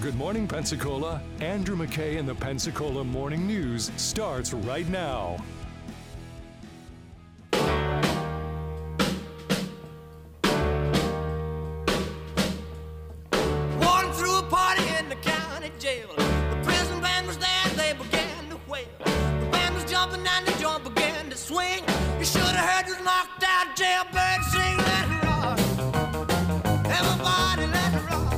Good Morning Pensacola. Andrew McKay and the Pensacola Morning News starts right now. Walking through a party in the county jail. The prison band was there, they began to wail. The band was jumping and the joint began to swing. You should have heard this knocked out jailbird sing. Let it rock. Everybody let it rock.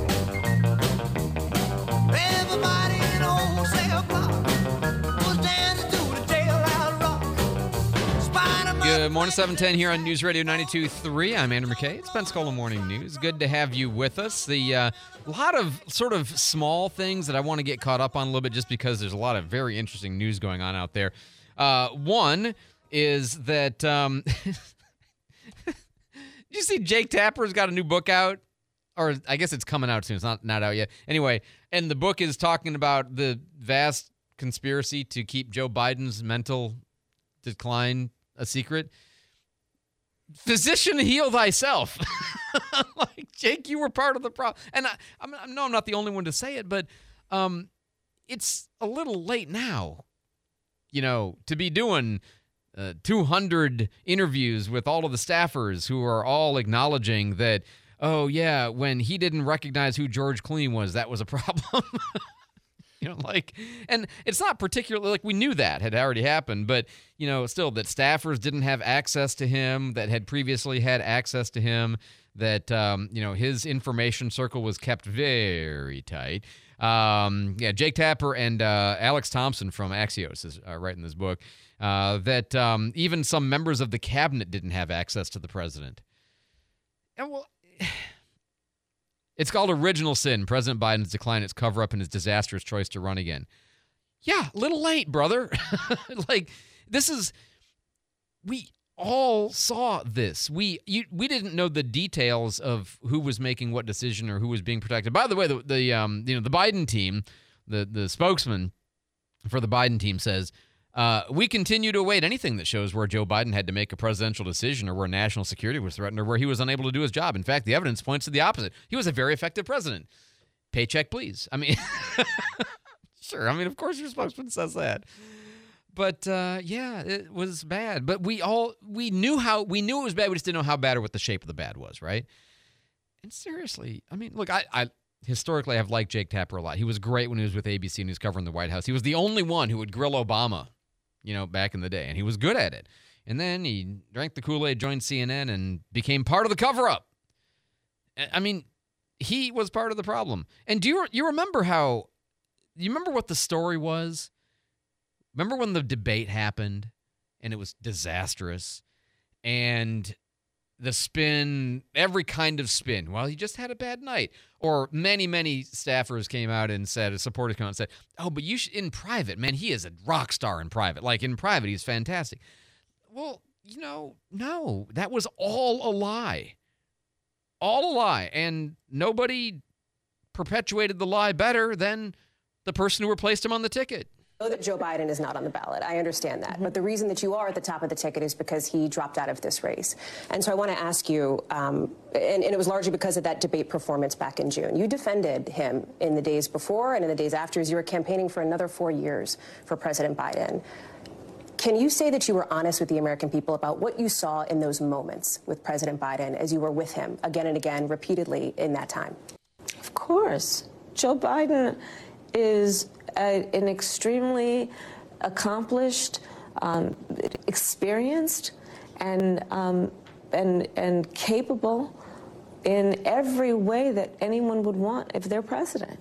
Everybody in the whole cell block was dancing to the jailhouse rock. Spider-Man. Good morning, 710 here on News Radio 92.3. I'm Andrew McKay. It's Pensacola Morning News. Good to have you with us. The lot of sort of small things that I want to get caught up on a little bit just because there's a lot of very interesting news going on out there. One is that did you see Jake Tapper's got a new book out? Or I guess it's coming out soon. It's not out yet. Anyway, and the book is talking about the vast conspiracy to keep Joe Biden's mental decline a secret. Physician, heal thyself. Like, Jake, you were part of the problem. And I know I'm not the only one to say it, but it's a little late now, to be doing 200 interviews with all of the staffers who are all acknowledging that, oh, yeah, when he didn't recognize who George Clooney was, that was a problem. And it's not particularly, we knew that had already happened, but, still that staffers didn't have access to him, that had previously had access to him, that, his information circle was kept very tight. Jake Tapper and Alex Thompson from Axios is writing this book, that even some members of the cabinet didn't have access to the president. And, it's called Original Sin. President Biden's decline, its cover-up, and his disastrous choice to run again. Yeah, a little late, brother. We all saw this. We didn't know the details of who was making what decision or who was being protected. By the way, the Biden team, the spokesman for the Biden team says, we continue to await anything that shows where Joe Biden had to make a presidential decision or where national security was threatened or where he was unable to do his job. In fact, the evidence points to the opposite. He was a very effective president. Paycheck, please. Sure. Of course your spokesman says that. But, it was bad. But we knew it was bad. We just didn't know how bad or what the shape of the bad was, right? And seriously, look, I historically have liked Jake Tapper a lot. He was great when he was with ABC and he was covering the White House. He was the only one who would grill Obama, back in the day, and he was good at it. And then he drank the Kool-Aid, joined CNN, and became part of the cover-up. He was part of the problem. And do you remember you remember what the story was? Remember when the debate happened, and it was disastrous, and the spin, every kind of spin, well, he just had a bad night. Or many, many staffers came out and said, supporters came out and said, oh, but you should, in private, man, he is a rock star in private. Like, in private, he's fantastic. Well, no, that was all a lie. All a lie. And nobody perpetuated the lie better than the person who replaced him on the ticket. I know that Joe Biden is not on the ballot. I understand that. But the reason that you are at the top of the ticket is because he dropped out of this race. And so I want to ask you, and it was largely because of that debate performance back in June. You defended him in the days before and in the days after as you were campaigning for another 4 years for President Biden. Can you say that you were honest with the American people about what you saw in those moments with President Biden as you were with him again and again, repeatedly in that time? Of course. Joe Biden is an extremely accomplished, experienced, and capable in every way that anyone would want if they're president.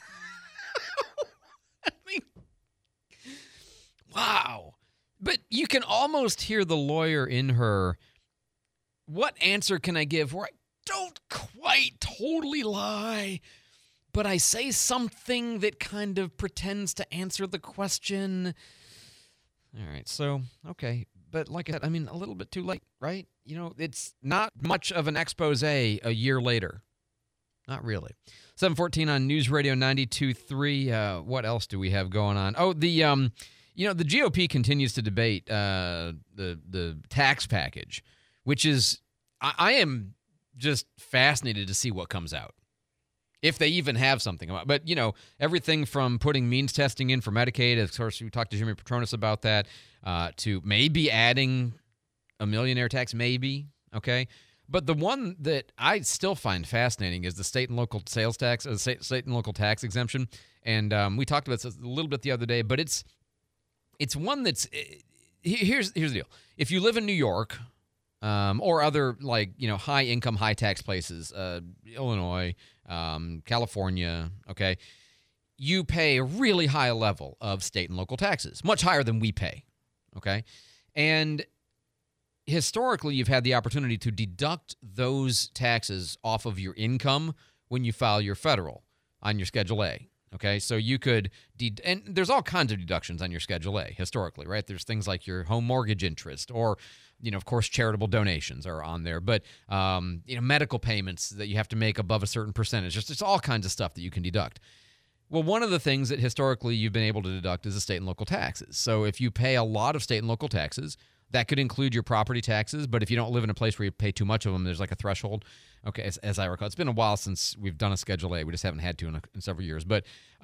Wow. But you can almost hear the lawyer in her. What answer can I give where I don't quite totally lie, but I say something that kind of pretends to answer the question? All right, so, okay. But like I said, a little bit too late, right? It's not much of an expose a year later. Not really. 7:14 on News Radio 92.3. What else do we have going on? Oh, the GOP continues to debate the tax package, which is, I am just fascinated to see what comes out. if they even have something. But, everything from putting means testing in for Medicaid, of course, we talked to Jimmy Petronas about that, to maybe adding a millionaire tax, maybe, okay? But the one that I still find fascinating is the state and local sales tax, state and local tax exemption. And we talked about this a little bit the other day, but it's one that's here's the deal. If you live in New York or other high income, high tax places, Illinois, California, okay, you pay a really high level of state and local taxes, much higher than we pay, okay? And historically, you've had the opportunity to deduct those taxes off of your income when you file your federal on your Schedule A. Okay, so you could, and there's all kinds of deductions on your Schedule A historically, right? There's things like your home mortgage interest or, of course, charitable donations are on there. But, medical payments that you have to make above a certain percentage. There's all kinds of stuff that you can deduct. Well, one of the things that historically you've been able to deduct is the state and local taxes. So if you pay a lot of state and local taxes, that could include your property taxes, but if you don't live in a place where you pay too much of them, there's like a threshold. Okay, as I recall. It's been a while since we've done a Schedule A. We just haven't had to in several years. But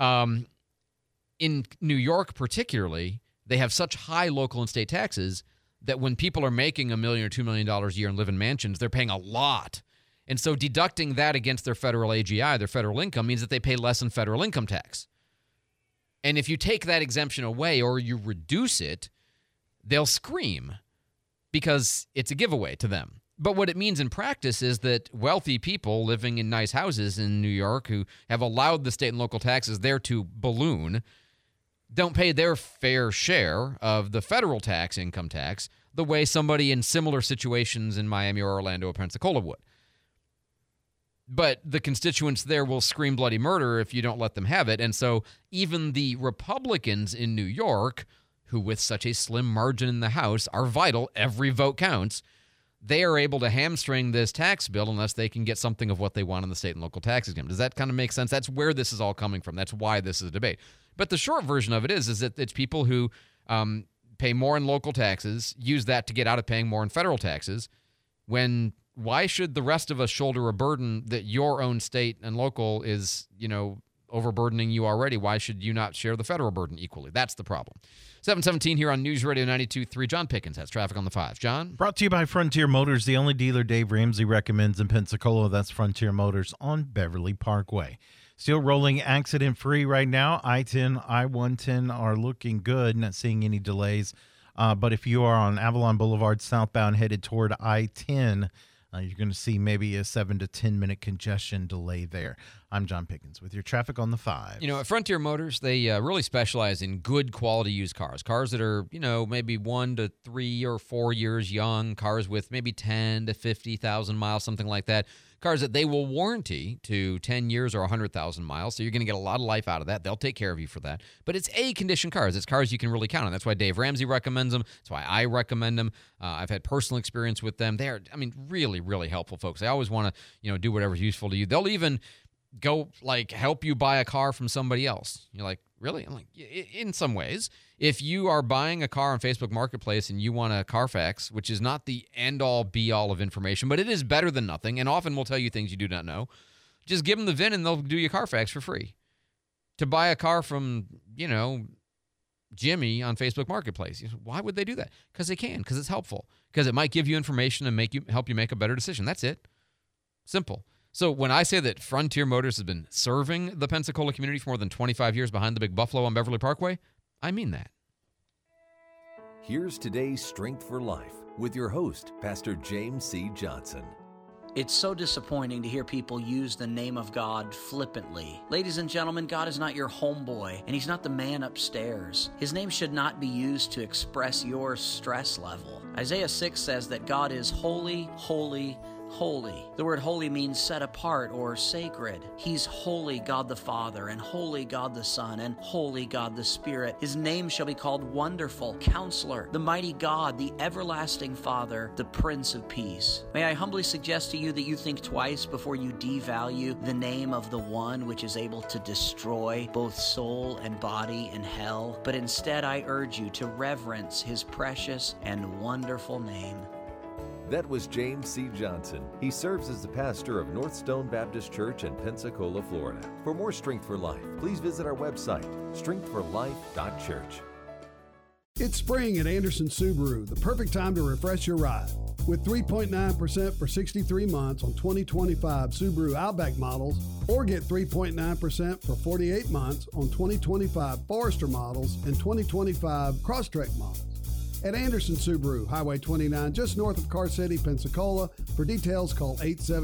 in New York particularly, they have such high local and state taxes that when people are making $1 million or $2 million a year and live in mansions, they're paying a lot. And so deducting that against their federal AGI, their federal income, means that they pay less in federal income tax. And if you take that exemption away or you reduce it, they'll scream because it's a giveaway to them. But what it means in practice is that wealthy people living in nice houses in New York who have allowed the state and local taxes there to balloon don't pay their fair share of the federal tax, income tax, the way somebody in similar situations in Miami or Orlando or Pensacola would. But the constituents there will scream bloody murder if you don't let them have it. And so even the Republicans in New York, who with such a slim margin in the House are vital, every vote counts, they are able to hamstring this tax bill unless they can get something of what they want in the state and local tax exemption. Does that kind of make sense? That's where this is all coming from. That's why this is a debate. But the short version of it is that it's people who pay more in local taxes, use that to get out of paying more in federal taxes, when why should the rest of us shoulder a burden that your own state and local is, overburdening you already? Why should you not share the federal burden equally? That's the problem. 717 here on News Radio 92.3. John Pickens has traffic on the 5. John? Brought to you by Frontier Motors, the only dealer Dave Ramsey recommends in Pensacola. That's Frontier Motors on Beverly Parkway. Still rolling accident-free right now. I-10, I-110 are looking good, not seeing any delays. But if you are on Avalon Boulevard southbound headed toward I-10, you're going to see maybe a 7 to 10 minute congestion delay there. I'm John Pickens with your traffic on the 5. At Frontier Motors, they really specialize in good quality used cars that are, maybe 1 to 3 or 4 years young, cars with maybe 10 to 50,000 miles, something like that. Cars that they will warranty to 10 years or 100,000 miles, so you're going to get a lot of life out of that. They'll take care of you for that. But it's A-condition cars. It's cars you can really count on. That's why Dave Ramsey recommends them. That's why I recommend them. I've had personal experience with them. They're, really, really helpful folks. They always want to, do whatever's useful to you. They'll even go, help you buy a car from somebody else. You're like, really? I'm like, in some ways. If you are buying a car on Facebook Marketplace and you want a Carfax, which is not the end-all, be-all of information, but it is better than nothing, and often will tell you things you do not know, just give them the VIN and they'll do you Carfax for free. To buy a car from, Jimmy on Facebook Marketplace, why would they do that? Because they can, because it's helpful, because it might give you information and help you make a better decision. That's it. Simple. So when I say that Frontier Motors has been serving the Pensacola community for more than 25 years behind the Big Buffalo on Beverly Parkway, I mean that. Here's today's Strength for Life with your host, Pastor James C. Johnson. It's so disappointing to hear people use the name of God flippantly. Ladies and gentlemen, God is not your homeboy, and He's not the man upstairs. His name should not be used to express your stress level. Isaiah 6 says that God is holy, holy, holy. The word holy means set apart or sacred. He's holy God the Father, and holy God the Son, and holy God the Spirit. His name shall be called Wonderful, Counselor, the Mighty God, the Everlasting Father, the Prince of Peace. May I humbly suggest to you that you think twice before you devalue the name of the one which is able to destroy both soul and body in hell, but instead I urge you to reverence His precious and wonderful name. That was James C. Johnson. He serves as the pastor of North Stone Baptist Church in Pensacola, Florida. For more Strength for Life, please visit our website, strengthforlife.church. It's spring at Anderson Subaru, the perfect time to refresh your ride. With 3.9% for 63 months on 2025 Subaru Outback models, or get 3.9% for 48 months on 2025 Forester models and 2025 Crosstrek models. At Anderson Subaru, Highway 29, just north of Car City, Pensacola. For details, call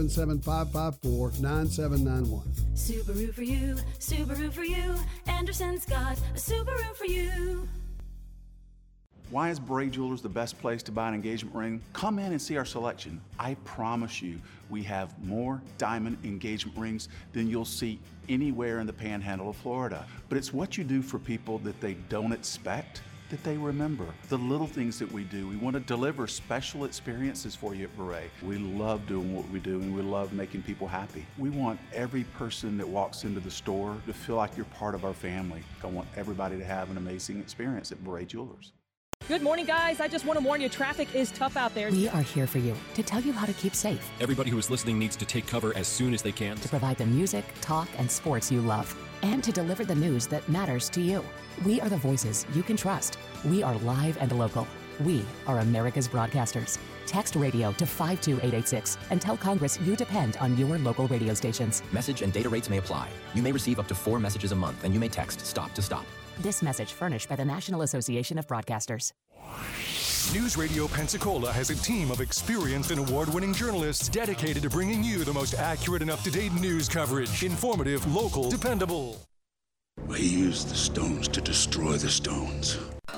877-554-9791. Subaru for you, Subaru for you. Anderson's got a Subaru for you. Why is Bray Jewelers the best place to buy an engagement ring? Come in and see our selection. I promise you, we have more diamond engagement rings than you'll see anywhere in the panhandle of Florida. But it's what you do for people that they don't expect that they remember. The little things that we do. We want to deliver special experiences for you at Beret. We love doing what we do, and we love making people happy. We want every person that walks into the store to feel like you're part of our family. I want everybody to have an amazing experience at Beret Jewelers. Good morning, guys. I just want to warn you, traffic is tough out there. We are here for you to tell you how to keep safe. Everybody who is listening needs to take cover as soon as they can. To provide the music, talk, and sports you love. And to deliver the news that matters to you. We are the voices you can trust. We are live and local. We are America's broadcasters. Text radio to 52886 and tell Congress you depend on your local radio stations. Message and data rates may apply. You may receive up to 4 messages a month, and you may text STOP to STOP. This message furnished by the National Association of Broadcasters. News Radio Pensacola has a team of experienced and award-winning journalists dedicated to bringing you the most accurate and up-to-date news coverage. Informative, local, dependable. We use the stones to destroy the stones.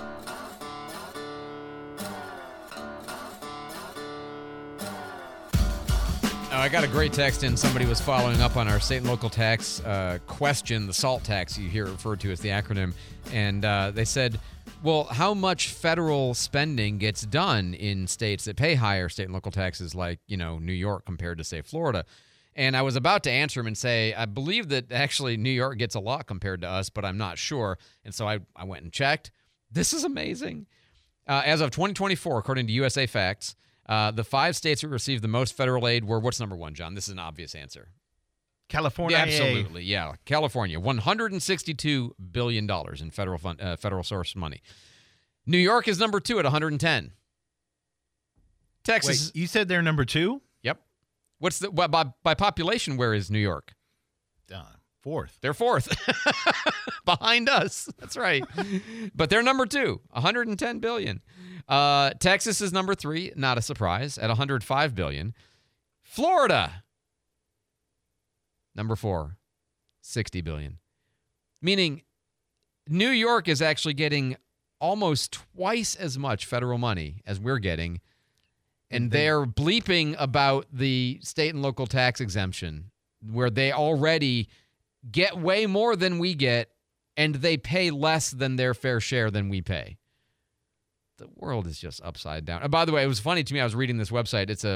I got a great text in. Somebody was following up on our state and local tax question, the SALT tax you hear referred to as the acronym. And they said, well, how much federal spending gets done in states that pay higher state and local taxes like, New York compared to, say, Florida? And I was about to answer him and say, I believe that actually New York gets a lot compared to us, but I'm not sure. And so I went and checked. This is amazing. As of 2024, according to USA Facts, the 5 states that received the most federal aid were, what's number 1, John? This is an obvious answer. California. Yeah, absolutely, yeah. California, $162 billion in federal source money. New York is number 2 at $110. Texas. Wait, you said they're number 2? Yep. What's the by population? Where is New York? 4th. They're 4th, behind us. That's right. But they're number 2, $110 billion. Texas is number 3, not a surprise, at $105 billion. Florida, number 4, $60 billion. Meaning New York is actually getting almost twice as much federal money as we're getting, and they're bleeping about the state and local tax exemption, where they already get way more than we get, and they pay less than their fair share than we pay. The world is just upside down. By the way, it was funny to me. I was reading this website. It's a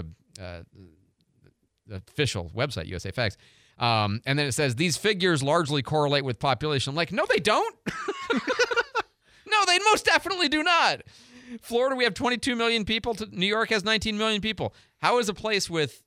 official website, USA Facts. And then it says, these figures largely correlate with population. I'm like, no, they don't. No, they most definitely do not. Florida, we have 22 million people. New York has 19 million people. How is a place with,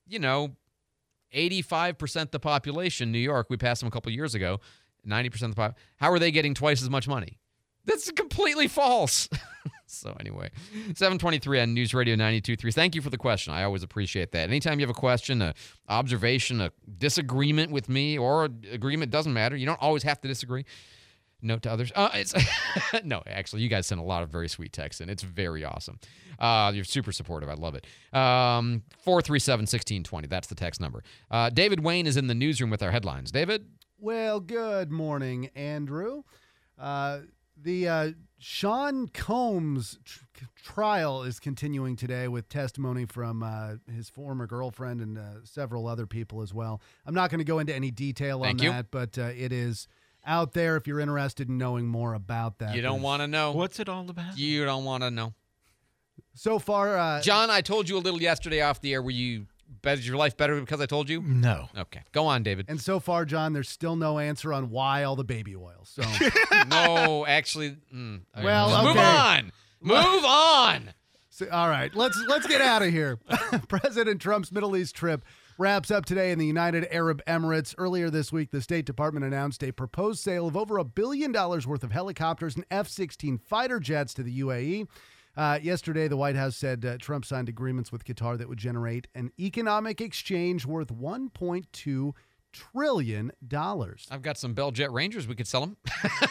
85% the population, New York, we passed them a couple years ago, 90% of the population, how are they getting twice as much money? That's completely false. So anyway, 723 on News Radio 92.3. Thank you for the question. I always appreciate that. Anytime you have a question, an observation, a disagreement with me, or agreement, doesn't matter. You don't always have to disagree. Note to others. No, actually, you guys sent a lot of very sweet texts, and it's very awesome. You're super supportive. I love it. 437-1620. That's the text number. David Wayne is in the newsroom with our headlines. David? Well, good morning, Andrew. The Sean Combs trial is continuing today with testimony from his former girlfriend and several other people as well. I'm not going to go into any detail on that, but it is out there if you're interested in knowing more about that. You don't want to know. What's it all about? You don't want to know. So far, John, I told you a little yesterday off the air. Were you bettered your life better because I told you? No. Okay. Go on, David. And so far, John, there's still no answer on why all the baby oil. So no, actually. Well, okay. Move on. Move on. All right, let's get out of here. President Trump's Middle East trip wraps up today in the United Arab Emirates. Earlier this week, the State Department announced a proposed sale of over $1 billion worth of helicopters and F-16 fighter jets to the UAE. Yesterday, the White House said Trump signed agreements with Qatar that would generate an economic exchange worth $1.2 trillion. I've got some Bell Jet Rangers. We could sell them.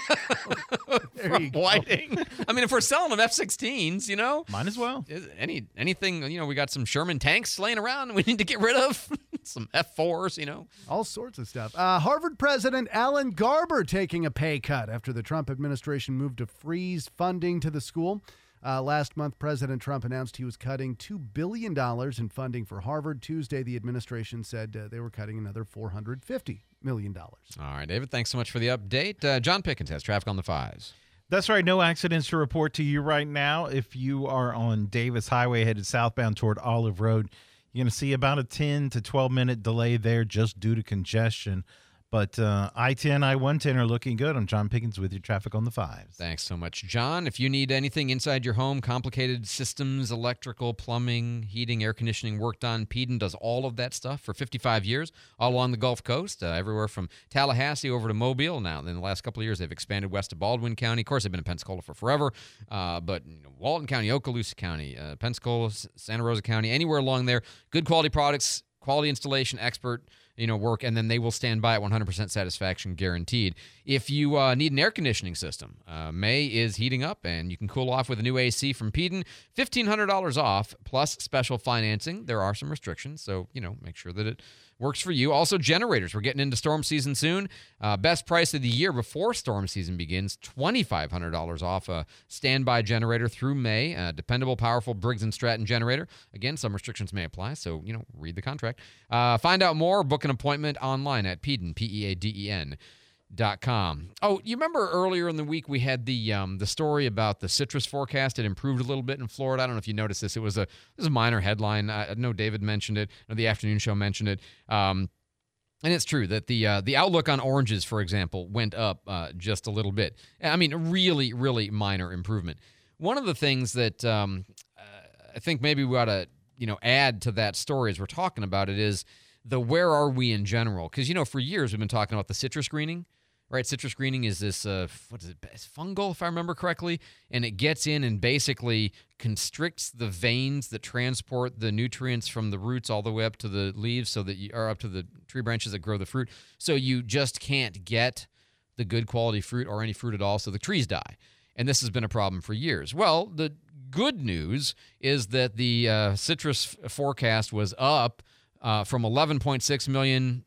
There you go. Whiting. I mean, if we're selling them F-16s, might as well. Anything, we got some Sherman tanks laying around we need to get rid of. Some F-4s, All sorts of stuff. Harvard President Alan Garber taking a pay cut after the Trump administration moved to freeze funding to the school. Last month, President Trump announced he was cutting $2 billion in funding for Harvard. Tuesday, the administration said they were cutting another $450 million. All right, David, thanks so much for the update. John Pickens has traffic on the 5s. That's right. No accidents to report to you right now. If you are on Davis Highway headed southbound toward Olive Road, you're going to see about a 10 to 12-minute delay there just due to congestion. But I-10, I-110 are looking good. I'm John Pickens with your traffic on the 5s. Thanks so much, John. If you need anything inside your home, complicated systems, electrical, plumbing, heating, air conditioning work done, Peden does all of that stuff for 55 years, all along the Gulf Coast, everywhere from Tallahassee over to Mobile. Now, in the last couple of years, they've expanded west to Baldwin County. Of course, they've been in Pensacola for forever, but Walton County, Okaloosa County, Pensacola, Santa Rosa County, anywhere along there, good quality products, quality installation, expert work, and then they will stand by at 100% satisfaction guaranteed. If you need an air conditioning system, May is heating up, and you can cool off with a new AC from Peden. $1,500 off, plus special financing. There are some restrictions, so, make sure that it works for you. Also, generators. We're getting into storm season soon. Best price of the year before storm season begins, $2,500 off a standby generator through May. Dependable, powerful Briggs & Stratton generator. Again, some restrictions may apply, so, read the contract. Find out more, book an appointment online at Peden, PEADEN.com. Oh, you remember earlier in the week we had the story about the citrus forecast. It improved a little bit in Florida. I don't know if you noticed this. It was a minor headline. I know David mentioned it, or the afternoon show mentioned it. And it's true that the outlook on oranges, for example, went up just a little bit. I mean, really, really minor improvement. One of the things that I think maybe we ought to add to that story as we're talking about it is the where are we in general? Because, for years we've been talking about the citrus greening, right? Citrus greening is this, what is it? It's fungal, if I remember correctly, and it gets in and basically constricts the veins that transport the nutrients from the roots all the way up to the leaves, so that you are up to the tree branches that grow the fruit. So you just can't get the good quality fruit or any fruit at all, so the trees die. And this has been a problem for years. Well, the good news is that the citrus forecast was up from 11.6 million,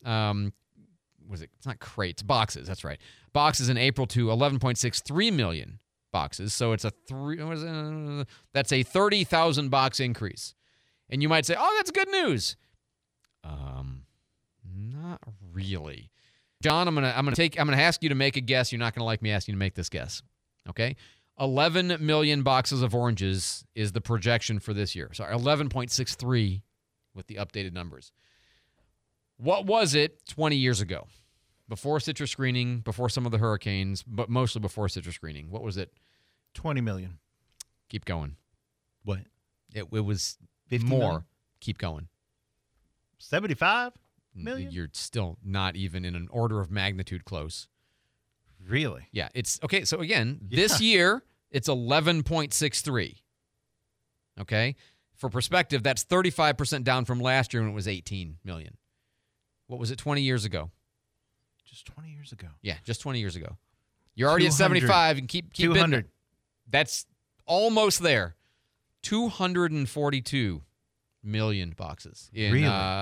it's not crates, boxes, that's right. Boxes in April to 11.63 million boxes. So it's that's a 30,000 box increase. And you might say, oh, that's good news. Not really. John, I'm gonna ask you to make a guess. You're not gonna like me asking you to make this guess. Okay? 11 million boxes of oranges is the projection for this year. Sorry, 11.63 with the updated numbers. What was it 20 years ago? Before citrus screening, before some of the hurricanes, but mostly before citrus screening. What was it? 20 million. Keep going. What? It was 50 more. million? Keep going. 75 million? You're still not even in an order of magnitude close. Really? Yeah. It's okay. So again, this year it's 11.63. Okay. For perspective, that's 35% down from last year when it was 18 million. What was it 20 years ago? Just 20 years ago. Yeah, just 20 years ago. You're already at 75 and keep 200. That's almost there. 242 million boxes in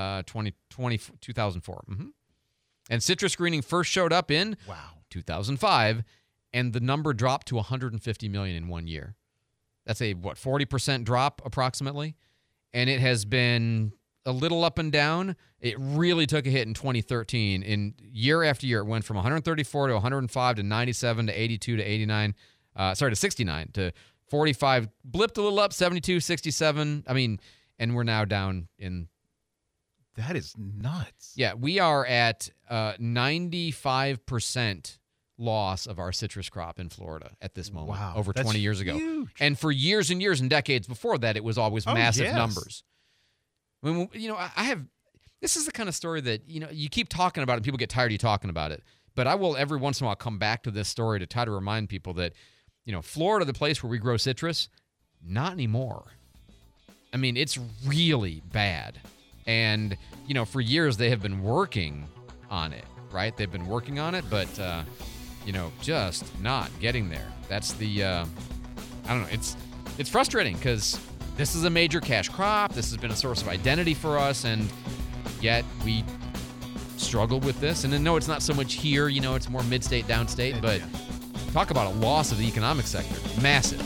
2004. Mm-hmm. And citrus screening first showed up in 2005, and the number dropped to 150 million in 1 year. That's a, 40% drop approximately? And it has been a little up and down. It really took a hit in 2013. In year after year, it went from 134 to 105 to 97 to 82 to 89. To 69 to 45. Blipped a little up, 72, 67. I mean, and we're now down in... That is nuts. Yeah, we are at 95% loss of our citrus crop in Florida at this moment, Wow, over that's 20 years ago. huge. And for years and years and decades before that, it was always massive yes. numbers. I mean, I have, this is the kind of story that, you keep talking about it and people get tired of you talking about it. But I will every once in a while come back to this story to try to remind people that, Florida, the place where we grow citrus, not anymore. I mean, it's really bad. And, for years they have been working on it, right? They've been working on it, but, just not getting there. That's the, I don't know. It's frustrating because this is a major cash crop. This has been a source of identity for us, and yet we struggle with this. And then, no, it's not so much here. It's more mid-state, downstate. But talk about a loss of the economic sector. Massive.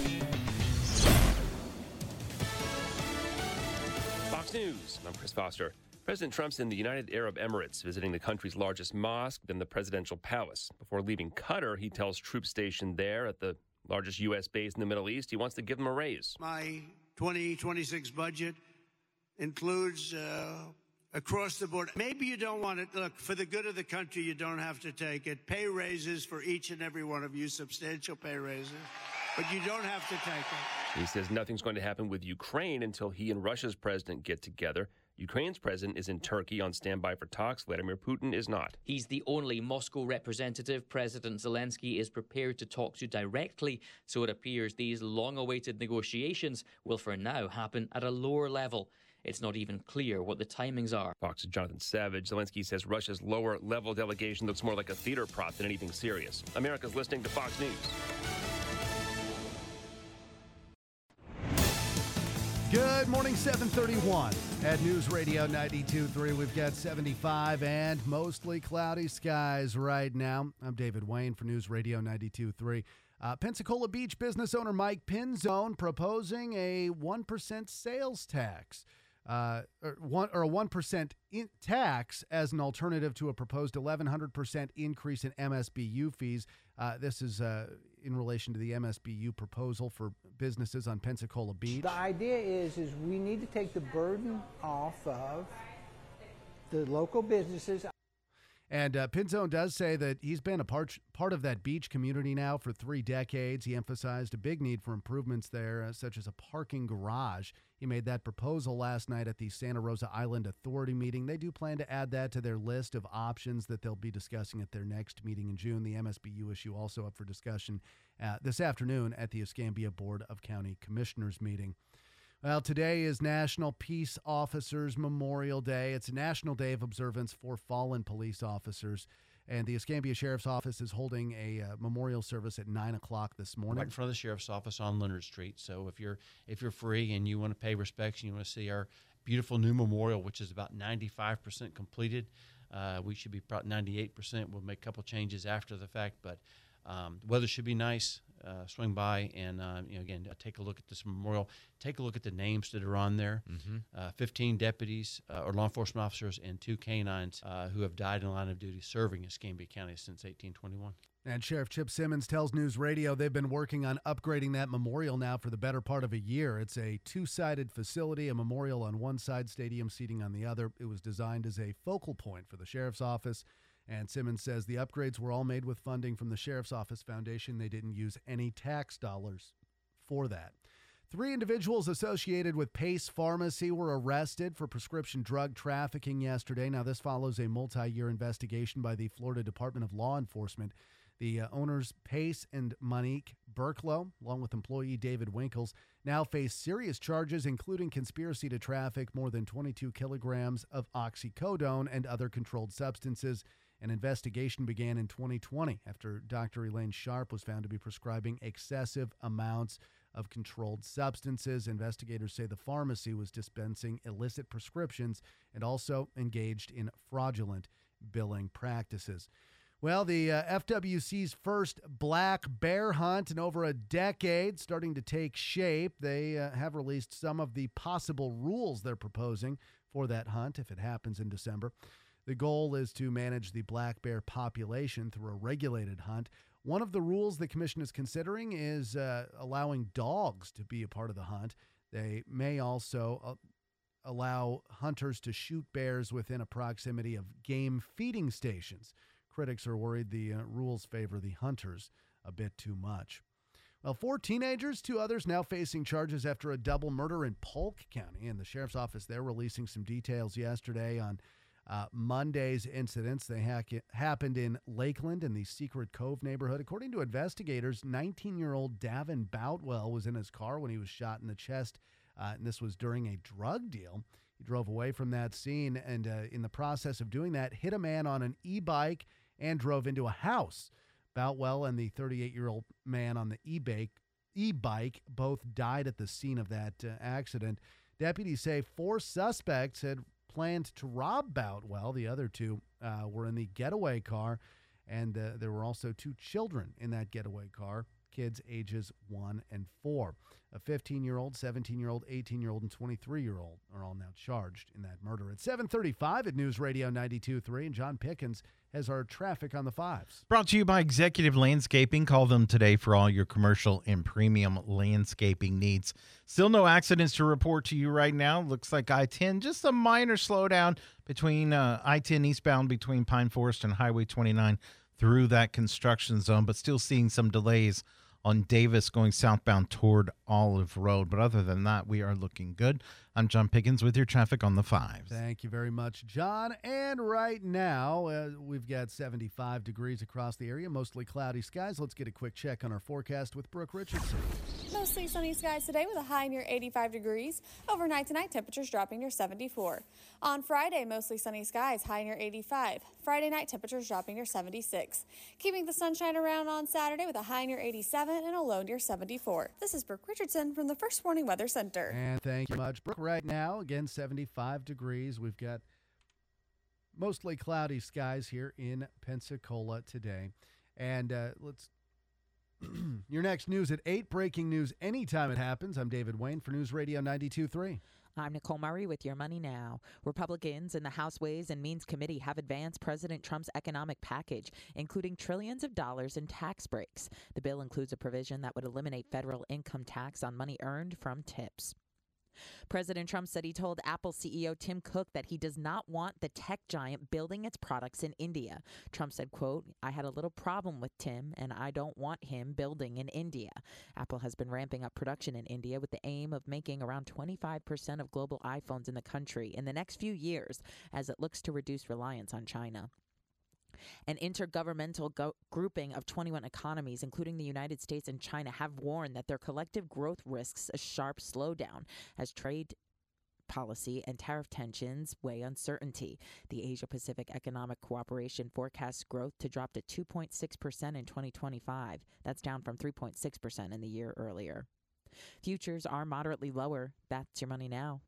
Fox News. I'm Chris Foster. President Trump's in the United Arab Emirates, visiting the country's largest mosque, then the presidential palace. Before leaving Qatar, he tells troops stationed there at the largest U.S. base in the Middle East he wants to give them a raise. My 2026 budget includes across the board. Maybe you don't want it. Look, for the good of the country, you don't have to take it. Pay raises for each and every one of you, substantial pay raises, but you don't have to take it. He says nothing's going to happen with Ukraine until he and Russia's president get together. Ukraine's president is in Turkey on standby for talks. Vladimir Putin is not. He's the only Moscow representative President Zelensky is prepared to talk to directly, so it appears these long-awaited negotiations will for now happen at a lower level. It's not even clear what the timings are. Fox's Jonathan Savage. Zelensky says Russia's lower-level delegation looks more like a theater prop than anything serious. America's listening to Fox News. Good morning, 731 at News Radio 92.3. We've got 75 and mostly cloudy skies right now. I'm David Wayne for News Radio 92.3. Pensacola Beach business owner Mike Pinzone proposing a 1% sales tax. Or a 1% tax as an alternative to a proposed 1,100% increase in MSBU fees. This is in relation to the MSBU proposal for businesses on Pensacola Beach. The idea is we need to take the burden off of the local businesses. And Pinzone does say that he's been a part of that beach community now for 3 decades. He emphasized a big need for improvements there, such as a parking garage. He made that proposal last night at the Santa Rosa Island Authority meeting. They do plan to add that to their list of options that they'll be discussing at their next meeting in June. The MSBU issue also up for discussion this afternoon at the Escambia Board of County Commissioners meeting. Well, today is National Peace Officers Memorial Day. It's a national day of observance for fallen police officers. And the Escambia Sheriff's Office is holding a memorial service at 9 o'clock this morning. Right in front of the Sheriff's Office on Leonard Street. So if you're free and you want to pay respects and you want to see our beautiful new memorial, which is about 95% completed, we should be about 98%. We'll make a couple changes after the fact, but the weather should be nice. Swing by and again, take a look at this memorial. Take a look at the names that are on there. 15 deputies or law enforcement officers and 2 canines who have died in the line of duty serving Escambia County since 1821. And Sheriff Chip Simmons tells News Radio they've been working on upgrading that memorial now for the better part of a year. It's a 2-sided facility, a memorial on one side, stadium seating on the other. It was designed as a focal point for the Sheriff's Office. And Simmons says the upgrades were all made with funding from the Sheriff's Office Foundation. They didn't use any tax dollars for that. 3 individuals associated with Pace Pharmacy were arrested for prescription drug trafficking yesterday. Now, this follows a multi-year investigation by the Florida Department of Law Enforcement. The owners, Pace and Monique Burklow, along with employee David Winkles, now face serious charges, including conspiracy to traffic more than 22 kilograms of oxycodone and other controlled substances. An investigation began in 2020 after Dr. Elaine Sharp was found to be prescribing excessive amounts of controlled substances. Investigators say the pharmacy was dispensing illicit prescriptions and also engaged in fraudulent billing practices. Well, the FWC's first black bear hunt in over a decade starting to take shape. They have released some of the possible rules they're proposing for that hunt if it happens in December. The goal is to manage the black bear population through a regulated hunt. One of the rules the commission is considering is allowing dogs to be a part of the hunt. They may also allow hunters to shoot bears within a proximity of game feeding stations. critics are worried the rules favor the hunters a bit too much. Well, 4 teenagers, 2 others now facing charges after a double murder in Polk County. And the sheriff's office there releasing some details yesterday on Monday's incidents. They happened in Lakeland in the Secret Cove neighborhood. According to investigators, 19-year-old Davin Boutwell was in his car when he was shot in the chest, and this was during a drug deal. He drove away from that scene and in the process of doing that, hit a man on an e-bike and drove into a house. Boutwell and the 38-year-old man on the e-bike both died at the scene of that accident. Deputies say 4 suspects had planned to rob Boutwell. The other 2 were in the getaway car, and there were also 2 children in that getaway car, kids ages 1 and 4. A 15-year-old, 17-year-old, 18-year-old, and 23-year-old are all now charged in that murder. At 7:35 at News Radio 92.3, and John Pickens has our traffic on the 5s. Brought to you by Executive Landscaping. Call them today for all your commercial and premium landscaping needs. Still no accidents to report to you right now. Looks like I-10, just a minor slowdown between I-10 eastbound between Pine Forest and Highway 29 through that construction zone, but still seeing some delays on Davis going southbound toward Olive Road. But other than that, we are looking good. I'm John Pickens with your traffic on the 5s. Thank you very much, John. And right now, we've got 75 degrees across the area, mostly cloudy skies. Let's get a quick check on our forecast with Brooke Richardson. Mostly sunny skies today with a high near 85 degrees. Overnight tonight, temperatures dropping near 74. On Friday, mostly sunny skies, high near 85. Friday night, temperatures dropping near 76. Keeping the sunshine around on Saturday with a high near 87 and a low near 74. This is Brooke Richardson from the First Warning Weather Center. And thank you much, Brooke. Right now, again, 75 degrees. We've got mostly cloudy skies here in Pensacola today. And let's your next news at 8, breaking news anytime it happens. I'm David Wayne for News Radio 92.3. I'm Nicole Murray with your Money Now. Republicans in the House Ways and Means Committee have advanced President Trump's economic package, including trillions of dollars in tax breaks. The bill includes a provision that would eliminate federal income tax on money earned from tips. President Trump said he told Apple CEO Tim Cook that he does not want the tech giant building its products in India. Trump said, quote, "I had a little problem with Tim, and I don't want him building in India." Apple has been ramping up production in India with the aim of making around 25% of global iPhones in the country in the next few years as it looks to reduce reliance on China. An intergovernmental grouping of 21 economies, including the United States and China, have warned that their collective growth risks a sharp slowdown as trade policy and tariff tensions weigh uncertainty. The Asia-Pacific Economic Cooperation forecasts growth to drop to 2.6% in 2025. That's down from 3.6% in the year earlier. Futures are moderately lower. That's your Money Now.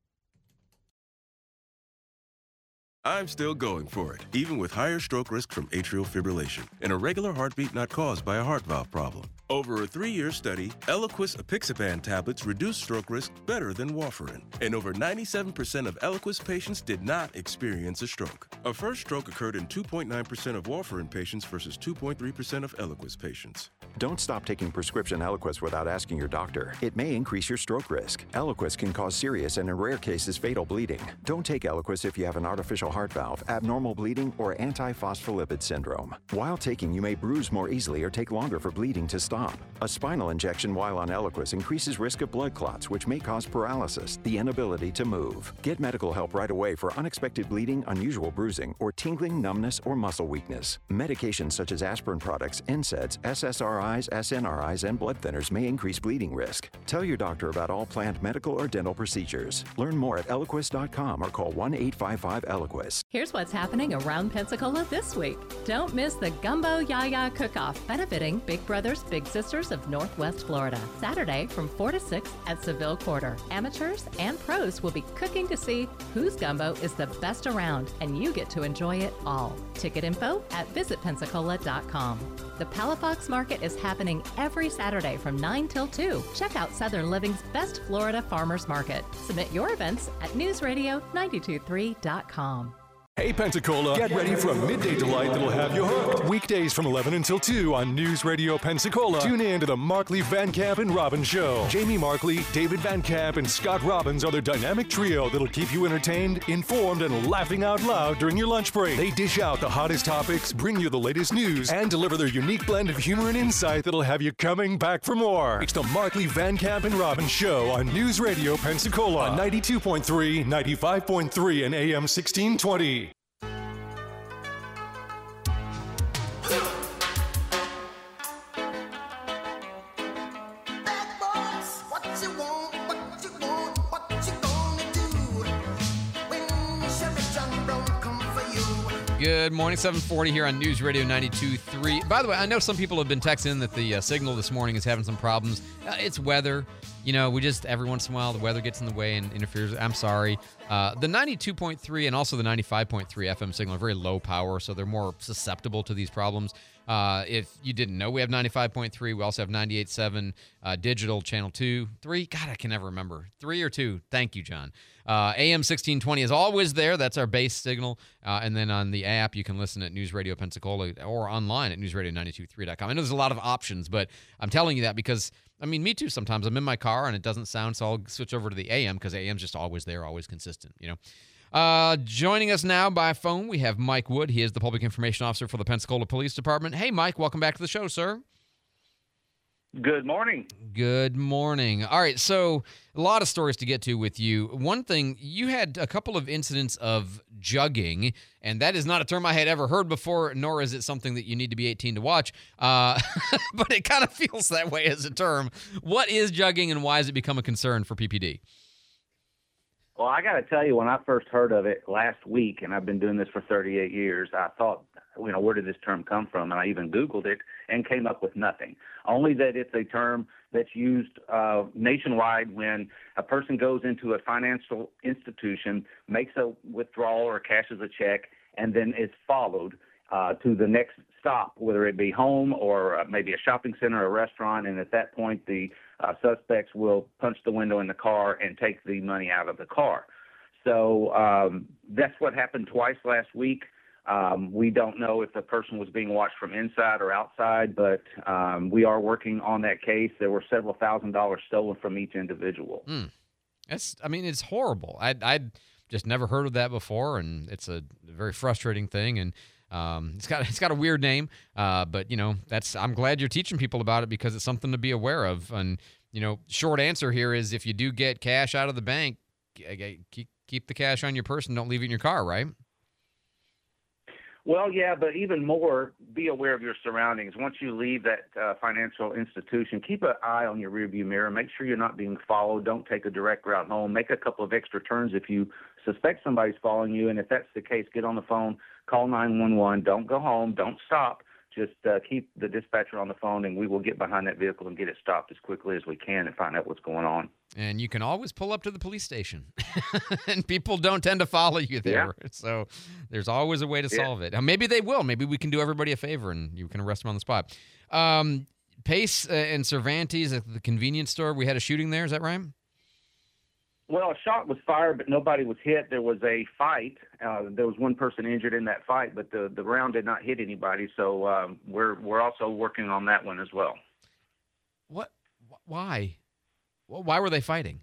I'm still going for it, even with higher stroke risk from atrial fibrillation, and a regular heartbeat not caused by a heart valve problem. Over a 3-year study, Eliquis apixaban tablets reduced stroke risk better than warfarin, and over 97% of Eliquis patients did not experience a stroke. A first stroke occurred in 2.9% of warfarin patients versus 2.3% of Eliquis patients. Don't stop taking prescription Eliquis without asking your doctor. It may increase your stroke risk. Eliquis can cause serious and in rare cases fatal bleeding. Don't take Eliquis if you have an artificial heart valve, abnormal bleeding, or antiphospholipid syndrome. While taking, you may bruise more easily or take longer for bleeding to stop. A spinal injection while on Eliquis increases risk of blood clots, which may cause paralysis, the inability to move. Get medical help right away for unexpected bleeding, unusual bruising, or tingling, numbness, or muscle weakness. Medications such as aspirin products, NSAIDs, SSRIs, SNRIs, and blood thinners may increase bleeding risk. Tell your doctor about all planned medical or dental procedures. Learn more at Eliquis.com or call 1-855-ELIQUIS. Here's what's happening around Pensacola this week. Don't miss the Gumbo Yaya Cook-Off, benefiting Big Brothers Big Sisters of Northwest Florida. Saturday from 4 to 6 at Seville Quarter. Amateurs and pros will be cooking to see whose gumbo is the best around, and you get to enjoy it all. Ticket info at visitpensacola.com. The Palafox Market is happening every Saturday from 9 till 2. Check out Southern Living's Best Florida Farmers Market. Submit your events at newsradio923.com. Hey Pensacola, get ready for a midday delight that'll have you hooked. Weekdays from 11 until 2 on News Radio Pensacola. Tune in to the Markley, Van Camp, and Robbins Show. Jamie Markley, David Van Camp, and Scott Robbins are the dynamic trio that'll keep you entertained, informed, and laughing out loud during your lunch break. They dish out the hottest topics, bring you the latest news, and deliver their unique blend of humor and insight that'll have you coming back for more. It's the Markley, Van Camp, and Robbins Show on News Radio Pensacola on 92.3, 95.3, and AM 1620. Good morning, 740 here on News Radio 92.3. By the way, I know some people have been texting in that the signal this morning is having some problems. It's weather. You know, every once in a while, the weather gets in the way and interferes. I'm sorry. The 92.3 and also the 95.3 FM signal are very low power, so they're more susceptible to these problems. If you didn't know, we have 95.3. We also have 98.7 digital, channel 2, 3. God, I can never remember. 3 or 2. Thank you, John. AM 1620 is always there. That's our base signal. And then on the app, you can listen at News Radio Pensacola or online at newsradio923.com. I know there's a lot of options, but I'm telling you that because, I mean, me too sometimes. I'm in my car and it doesn't sound, so I'll switch over to the AM because AM's just always there, always consistent, you know. Joining us now by phone, we have Mike Wood. He is the Public Information Officer for the Pensacola Police Department. Hey, Mike, welcome back to the show, sir. Good morning. Good morning. All right, so a lot of stories to get to with you. One thing, you had a couple of incidents of jugging, and that is not a term I had ever heard before, nor is it something that you need to be 18 to watch, but it kind of feels that way as a term. What is jugging, and why has it become a concern for PPD? Well, I got to tell you, when I first heard of it last week, and I've been doing this for 38 years, I thought, you know, where did this term come from? And I even Googled it and came up with nothing. Only that it's a term that's used nationwide when a person goes into a financial institution, makes a withdrawal or cashes a check, and then is followed to the next stop, whether it be home or maybe a shopping center or a restaurant. And at that point, the suspects will punch the window in the car and take the money out of the car. So that's what happened twice last week. We don't know if the person was being watched from inside or outside, but we are working on that case. There were several $1,000s stolen from each individual. It's horrible. I'd just never heard of that before, and it's a very frustrating thing. And it's got a weird name, but you know, I'm glad you're teaching people about it because it's something to be aware of. And you know, short answer here is if you do get cash out of the bank, keep the cash on your person. Don't leave it in your car, right? Well, yeah, but even more, be aware of your surroundings. Once you leave that financial institution, keep an eye on your rearview mirror. Make sure you're not being followed. Don't take a direct route home. Make a couple of extra turns if you suspect somebody's following you. And if that's the case, get on the phone, call 911. Don't go home. Don't stop. Just keep the dispatcher on the phone, and we will get behind that vehicle and get it stopped as quickly as we can and find out what's going on. And you can always pull up to the police station, and people don't tend to follow you there. Yeah. So there's always a way to solve it. Maybe they will. Maybe we can do everybody a favor, and you can arrest them on the spot. Pace and Cervantes at the convenience store, we had a shooting there. Is that right? Well, a shot was fired, but nobody was hit. There was a fight. There was one person injured in that fight, but the round did not hit anybody. So we're also working on that one as well. What? Why? Why were they fighting?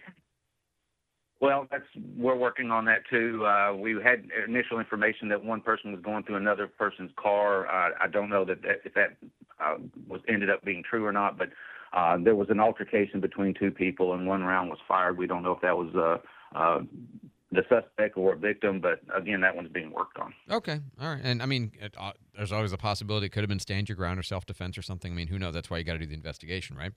Well, we're working on that too. We had initial information that one person was going through another person's car. I don't know if that ended up being true or not, but there was an altercation between two people, and one round was fired. We don't know if that was the suspect or a victim, but again, that one's being worked on. Okay, all right. And I mean, there's always a possibility it could have been stand your ground or self-defense or something. I mean, who knows? That's why you got to do the investigation, right?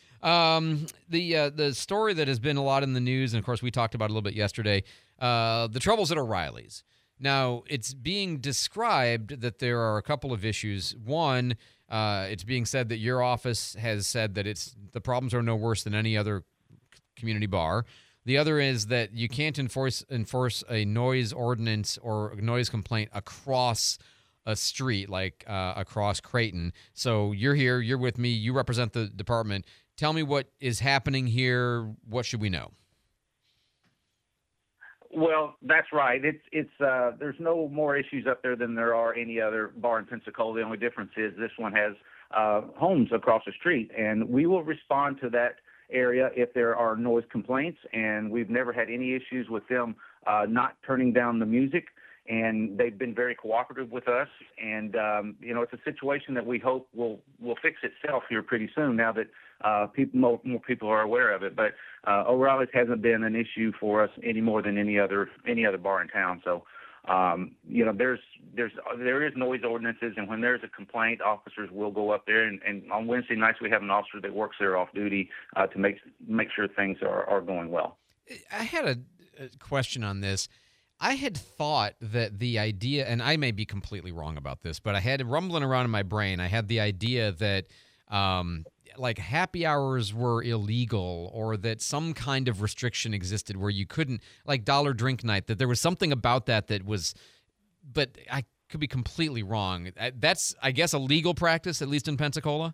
The story that has been a lot in the news, and of course we talked about it a little bit yesterday, the troubles at O'Reilly's. Now, it's being described that there are a couple of issues. One, it's being said that your office has said that the problems are no worse than any other community bar. The other is that you can't enforce a noise ordinance or a noise complaint across a street, like across Creighton. So you're here, you're with me, you represent the department. Tell me what is happening here. What should we know? Well, that's right. It's there's no more issues up there than there are any other bar in Pensacola. The only difference is this one has homes across the street, and we will respond to that area if there are noise complaints. And we've never had any issues with them not turning down the music, and they've been very cooperative with us. And it's a situation that we hope will fix itself here pretty soon. Now that more people are aware of it, but O'Reilly's hasn't been an issue for us any more than any other bar in town. So, there is noise ordinances, and when there's a complaint, officers will go up there. And on Wednesday nights, we have an officer that works there off duty to make sure things are going well. I had a question on this. I had thought that the idea, and I may be completely wrong about this, but I had rumbling around in my brain. I had the idea that like happy hours were illegal, or that some kind of restriction existed where you couldn't, like dollar drink night, that there was something about that was, but I could be completely wrong. That's, I guess, a legal practice, at least in Pensacola?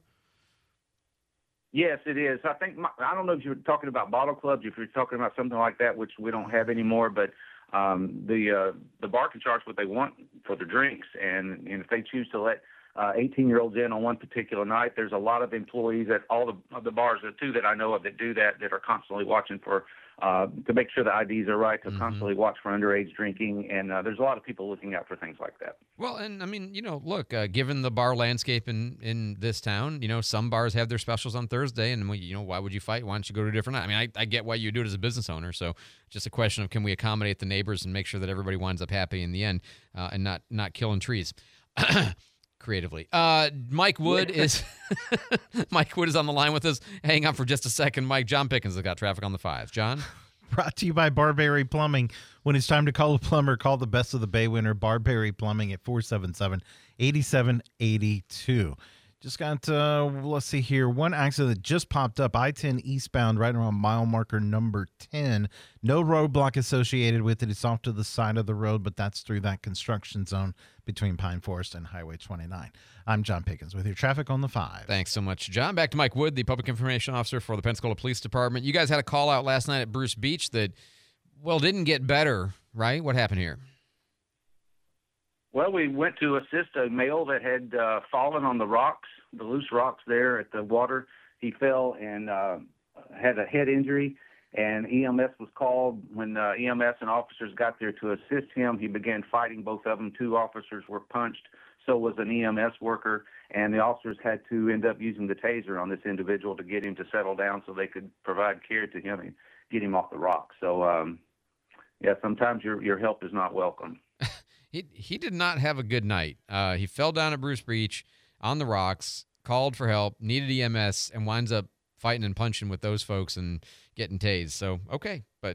Yes, it is. I don't know if you're talking about bottle clubs, if you're talking about something like that, which we don't have anymore, but the bar can charge what they want for the drinks, and if they choose to let 18-year-olds in on one particular night, there's a lot of employees at all the bars, the two that I know of that do that are constantly watching for to make sure the IDs are right, to constantly watch for underage drinking, and there's a lot of people looking out for things like that. Well, and I mean, look, given the bar landscape in this town, some bars have their specials on Thursday, and why would you fight? Why don't you go to a different night? I mean, I get why you do it as a business owner, so just a question of, can we accommodate the neighbors and make sure that everybody winds up happy in the end, and not killing trees. Creatively. Mike Wood is Mike Wood is on the line with us. Hang on for just a second, Mike. John Pickens has got traffic on the 5s. John? Brought to you by Barberry Plumbing. When it's time to call a plumber, call the best of the Bay winner, Barberry Plumbing, at 477-8782. Just got, let's see here, one accident that just popped up, I-10 eastbound right around mile marker number 10. No roadblock associated with it. It's off to the side of the road, but that's through that construction zone between Pine Forest and Highway 29. I'm John Pickens with your traffic on the 5. Thanks so much, John. Back to Mike Wood, the Public Information Officer for the Pensacola Police Department. You guys had a call out last night at Bruce Beach that, didn't get better, right? What happened here? Well, we went to assist a male that had fallen on the rocks, the loose rocks there at the water. He fell and had a head injury, and EMS was called. When EMS and officers got there to assist him, he began fighting both of them. 2 officers were punched, so was an EMS worker, and the officers had to end up using the taser on this individual to get him to settle down so they could provide care to him and get him off the rocks. So, sometimes your help is not welcome. He did not have a good night. He fell down at Bruce Beach on the rocks, called for help, needed EMS, and winds up fighting and punching with those folks and getting tased. So, okay. But,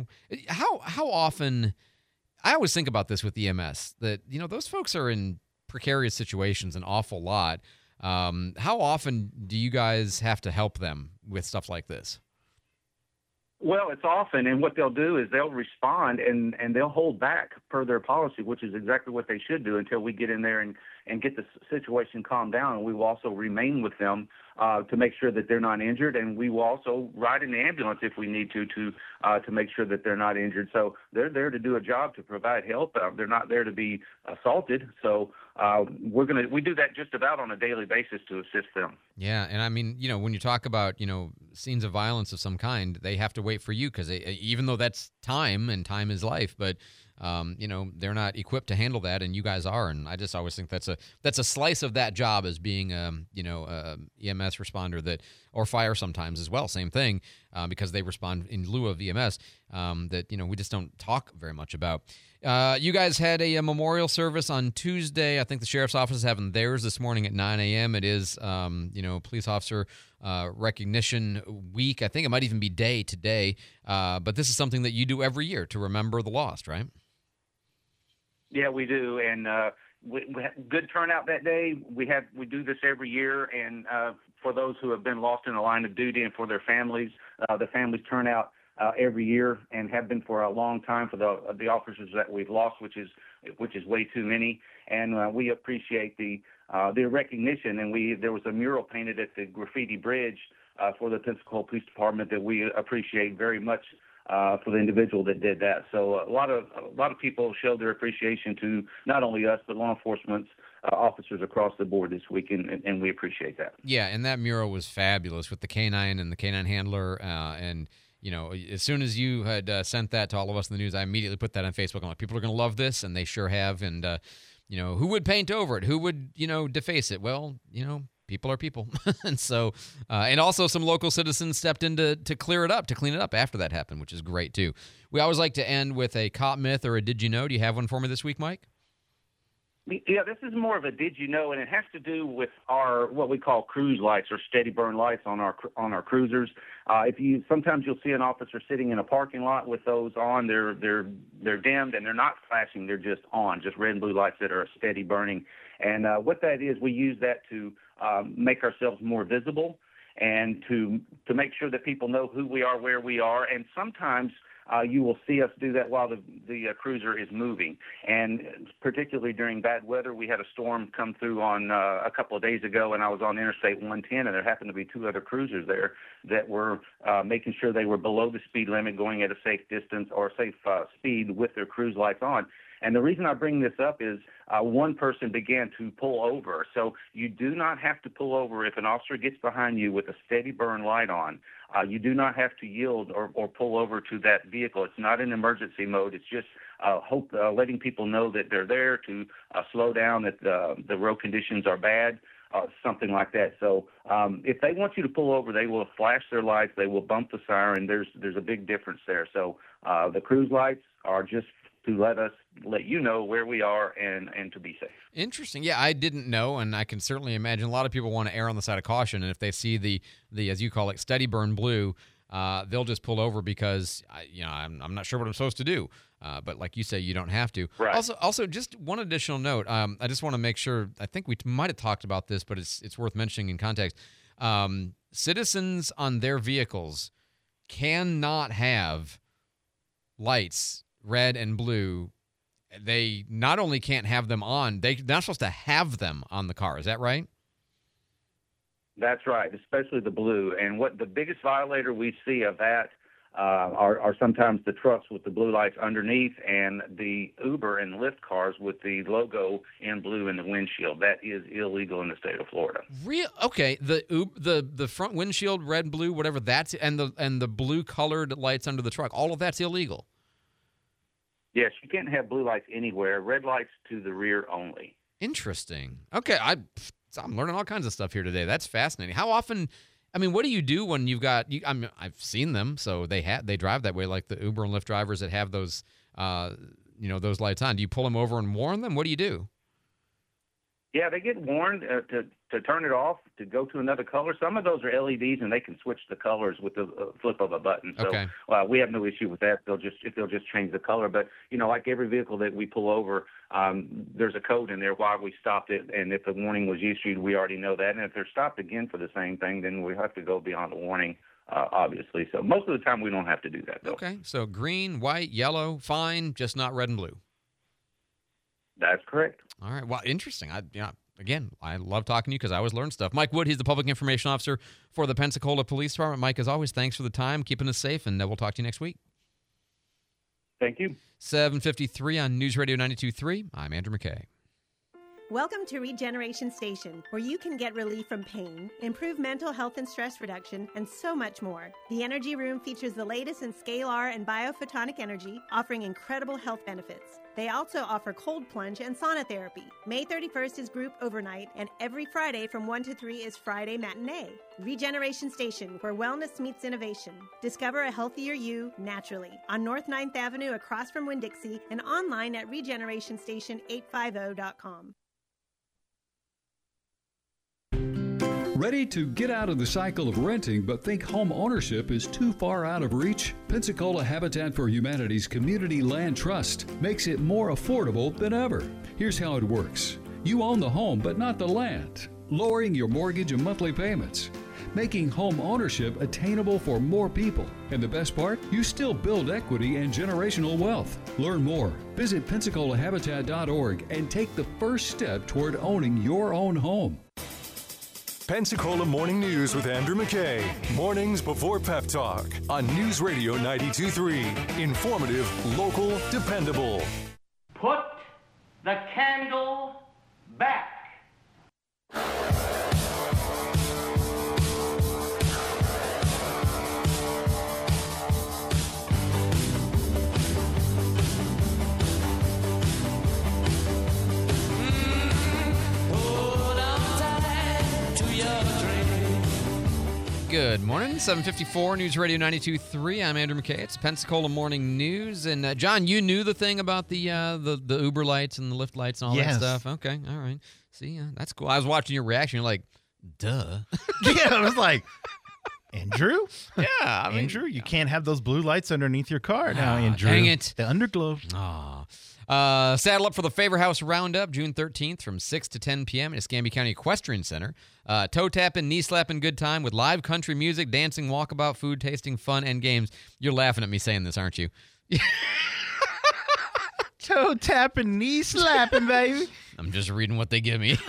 how often – I always think about this with EMS, that, those folks are in precarious situations an awful lot. How often do you guys have to help them with stuff like this? Well, it's often, and what they'll do is they'll respond and they'll hold back per their policy, which is exactly what they should do until we get in there and get the situation calmed down. And we will also remain with them to make sure that they're not injured, and we will also ride in the ambulance if we need to make sure that they're not injured. So they're there to do a job, to provide help. They're not there to be assaulted. So we do that just about on a daily basis to assist them. Yeah, and I mean, when you talk about, scenes of violence of some kind, they have to wait for you because even though that's time and time is life, but they're not equipped to handle that, and you guys are. And I just always think that's a slice of that job as being EMS responder or fire sometimes as well. Same thing, because they respond in lieu of EMS that we just don't talk very much about. You guys had a memorial service on Tuesday. I think the sheriff's office is having theirs this morning at 9 a.m. It is police officer recognition week. I think it might even be day today. But this is something that you do every year to remember the lost, right? Yeah, we do, and we had good turnout that day. We do this every year, and for those who have been lost in the line of duty and for their families, the families turn out every year and have been for a long time for the officers that we've lost, which is way too many. And we appreciate the recognition. And there was a mural painted at the Graffiti Bridge for the Pensacola Police Department that we appreciate very much for the individual that did that. So a lot of people showed their appreciation to not only us but law enforcement officers across the board this week, and we appreciate that. Yeah, and that mural was fabulous with the canine and the canine handler. And as soon as you had sent that to all of us in the news, I immediately put that on Facebook. I'm like, people are going to love this, and they sure have. And who would paint over it? Who would deface it? Well, people are people. And so, and also some local citizens stepped in to clean it up after that happened, which is great too. We always like to end with a cop myth or a did you know. Do you have one for me this week, Mike? Yeah, this is more of a did you know, and it has to do with our what we call cruise lights or steady burn lights on our cruisers. Sometimes you'll see an officer sitting in a parking lot with those on. They're dimmed and they're not flashing. They're just on, just red and blue lights that are steady burning. And what that is, we use that to make ourselves more visible and to make sure that people know who we are, where we are, and sometimes you will see us do that while the cruiser is moving. And particularly during bad weather, we had a storm come through on a couple of days ago, and I was on Interstate 110, and there happened to be two other cruisers there that were making sure they were below the speed limit, going at a safe distance or safe speed with their cruise lights on. And the reason I bring this up is one person began to pull over. So you do not have to pull over if an officer gets behind you with a steady burn light on. You do not have to yield or pull over to that vehicle. It's not in emergency mode. It's just letting people know that they're there to slow down, that the road conditions are bad, something like that. So if they want you to pull over, they will flash their lights. They will bump the siren. There's a big difference there. So the cruise lights are just to let you know where we are and to be safe. Interesting. Yeah, I didn't know, and I can certainly imagine a lot of people want to err on the side of caution, and if they see the as you call it, steady burn blue, they'll just pull over because I'm not sure what I'm supposed to do. But like you say, you don't have to. Right. Also, just one additional note. I just want to make sure. I think we might have talked about this, but it's worth mentioning in context. Citizens on their vehicles cannot have lights red and blue. They not only can't have them on, they're not supposed to have them on the car. Is that right? That's right, especially the blue. And what the biggest violator we see of that are sometimes the trucks with the blue lights underneath and the Uber and Lyft cars with the logo in blue in the windshield. That is illegal in the state of Florida. Okay, the front windshield, red, blue, whatever, that's and the blue colored lights under the truck, all of that's illegal. Yes, you can't have blue lights anywhere. Red lights to the rear only. Interesting. Okay, I'm learning all kinds of stuff here today. That's fascinating. How often? I mean, what do you do when you've got? I've seen them, so they drive that way, like the Uber and Lyft drivers that have those, those lights on. Do you pull them over and warn them? What do you do? Yeah, they get warned to turn it off, to go to another color. Some of those are LEDs, and they can switch the colors with the flip of a button. So okay. We have no issue with that. They'll just change the color. But like every vehicle that we pull over, there's a code in there why we stopped it, and if the warning was issued, we already know that. And if they're stopped again for the same thing, then we have to go beyond the warning. Obviously. So most of the time we don't have to do that, though. Okay. So green, white, yellow, fine, just not red and blue. That's correct. All right. Well, interesting. Again, I love talking to you because I always learn stuff. Mike Wood, he's the Public Information Officer for the Pensacola Police Department. Mike, as always, thanks for the time, keeping us safe, and we'll talk to you next week. Thank you. 7:53 on News Radio 92.3. I'm Andrew McKay. Welcome to Regeneration Station, where you can get relief from pain, improve mental health and stress reduction, and so much more. The Energy Room features the latest in scalar and biophotonic energy, offering incredible health benefits. They also offer cold plunge and sauna therapy. May 31st is group overnight, and every Friday from 1 to 3 is Friday matinee. Regeneration Station, where wellness meets innovation. Discover a healthier you naturally on North 9th Avenue across from Winn-Dixie and online at regenerationstation850.com. Ready to get out of the cycle of renting but think home ownership is too far out of reach? Pensacola Habitat for Humanity's Community Land Trust makes it more affordable than ever. Here's how it works. You own the home but not the land, lowering your mortgage and monthly payments, making home ownership attainable for more people. And the best part? You still build equity and generational wealth. Learn more. Visit PensacolaHabitat.org and take the first step toward owning your own home. Pensacola Morning News with Andrew McKay. Mornings before Pep Talk on News Radio 92.3. Informative, local, dependable. Put the candle back. Good morning, 7:54 News Radio 92.3. I'm Andrew McKay. It's Pensacola Morning News, and John, you knew the thing about the Uber lights and the Lyft lights and all that stuff. Okay, all right. See, that's cool. I was watching your reaction. You're like, duh. Yeah, I was like, Andrew? Yeah, I mean, Andrew, you can't have those blue lights underneath your car now, Andrew. Dang it. The underglow. Saddle up for the Favor House Roundup, June 13th from 6 to 10 p.m. at Escambia County Equestrian Center. Toe tapping, knee slapping good time with live country music, dancing, walkabout, food tasting, fun, and games. You're laughing at me saying this, aren't you? Toe tapping, knee slapping, baby. I'm just reading what they give me.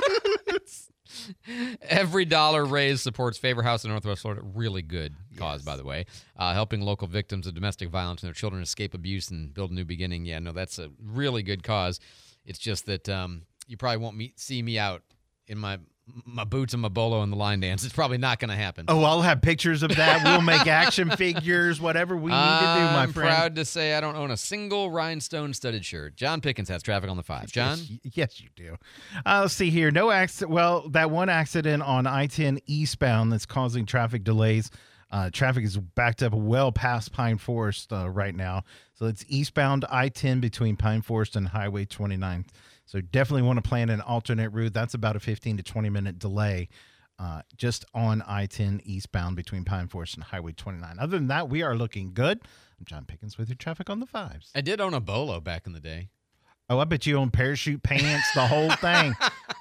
Every dollar raised supports Favor House in Northwest Florida. Really good cause, by the way. Helping local victims of domestic violence and their children escape abuse and build a new beginning. Yeah, no, that's a really good cause. It's just that you probably won't see me out in my boots and my bolo in the line dance. It's probably not going to happen. Oh, I'll have pictures of that. We'll make action figures, whatever we need to do, my friend. I'm proud to say I don't own a single rhinestone-studded shirt. John Pickens has traffic on the 5. John? Yes, you do. Let's see here. No accident. Well, that one accident on I-10 eastbound that's causing traffic delays. Traffic is backed up well past Pine Forest right now. So it's eastbound I-10 between Pine Forest and Highway 29. So definitely want to plan an alternate route. That's about a 15 to 20-minute delay just on I-10 eastbound between Pine Forest and Highway 29. Other than that, we are looking good. I'm John Pickens with your traffic on the 5s. I did own a bolo back in the day. Oh, I bet you own parachute pants, the whole thing.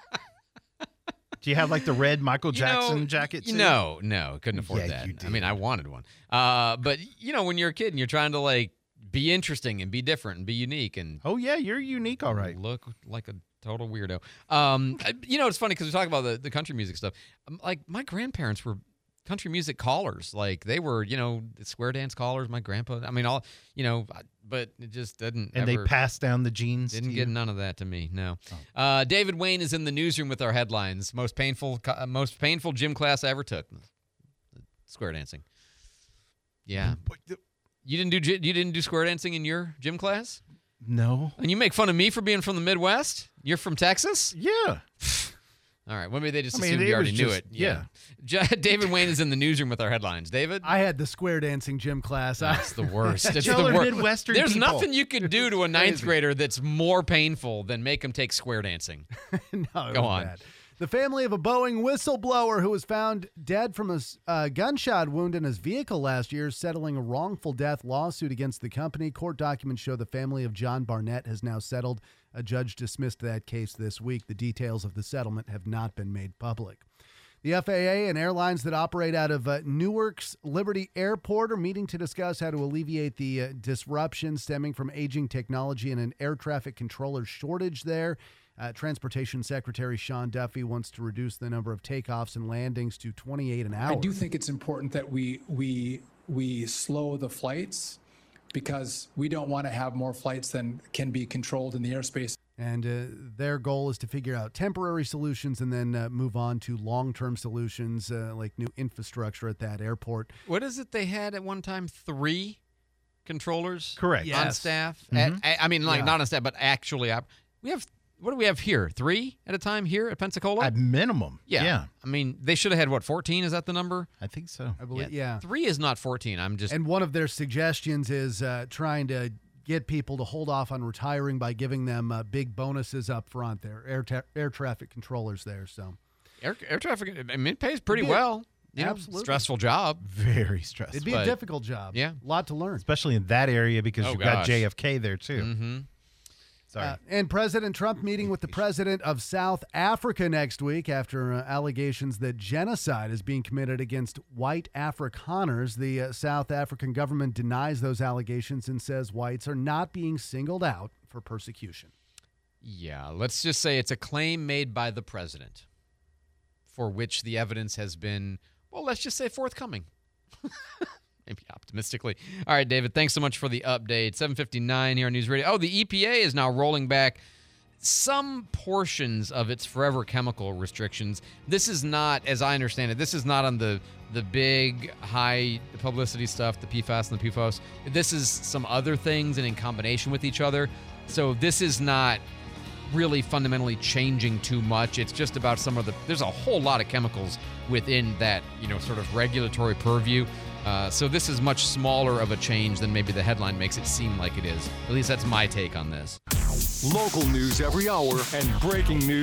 Do you have like the red Michael Jackson jacket too? No, couldn't afford that. You did. I mean, I wanted one. But, when you're a kid and you're trying to, like, be interesting and be different and be unique. And oh, yeah, you're unique, all right. Look like a total weirdo. It's funny because we talk about the country music stuff. Like, my grandparents were country music callers. Like, they were, the square dance callers. My grandpa, I mean, all, but it just didn't. And they passed down the genes. Didn't get none of that to me, no. David Wayne is in the newsroom with our headlines. Most painful gym class I ever took. Square dancing. Yeah. You didn't do square dancing in your gym class? No. And you make fun of me for being from the Midwest? You're from Texas? Yeah. All right. Well, maybe they just assumed you already knew it. Yeah. David Wayne is in the newsroom with our headlines. David? I had the square dancing gym class. That's the worst. It's Y'all the are worst. Midwestern There's people. nothing you could do to a ninth grader that's more painful than make him take square dancing. No, Go on. Bad. The family of a Boeing whistleblower who was found dead from a gunshot wound in his vehicle last year is settling a wrongful death lawsuit against the company. Court documents show the family of John Barnett has now settled. A judge dismissed that case this week. The details of the settlement have not been made public. The FAA and airlines that operate out of Newark's Liberty Airport are meeting to discuss how to alleviate the disruption stemming from aging technology and an air traffic controller shortage there. Transportation Secretary Sean Duffy wants to reduce the number of takeoffs and landings to 28 an hour. I do think it's important that we slow the flights because we don't want to have more flights than can be controlled in the airspace. And their goal is to figure out temporary solutions and then move on to long-term solutions like new infrastructure at that airport. What is it they had at one time? 3 controllers? Correct. On Yes. staff? Mm-hmm. I mean, like, not on staff, but actually. We have... What do we have here? 3 at a time here at Pensacola? At minimum. Yeah. I mean, they should have had, 14? Is that the number? I think so. I believe, yeah. 3 is not 14. And one of their suggestions is trying to get people to hold off on retiring by giving them big bonuses up front there, air traffic controllers there. So Air traffic, I mean, it pays pretty well. Absolutely. Stressful job. Very stressful. It'd be a difficult job. Yeah. A lot to learn. Especially in that area because you've got JFK there too. Mm-hmm. Sorry. And President Trump meeting with the president of South Africa next week after allegations that genocide is being committed against white Afrikaners. The South African government denies those allegations and says whites are not being singled out for persecution. Yeah, let's just say it's a claim made by the president. for which the evidence has been, well, let's just say forthcoming. Maybe optimistically. All right, David, thanks so much for the update. 7:59 here on News Radio. Oh, the EPA is now rolling back some portions of its forever chemical restrictions. This is not, as I understand it, this is not on the big high publicity stuff, the PFAS and the PFOS. This is some other things and in combination with each other. So this is not really fundamentally changing too much. It's just about there's a whole lot of chemicals within that, sort of regulatory purview. So this is much smaller of a change than maybe the headline makes it seem like it is. At least that's my take on this. Local news every hour and breaking news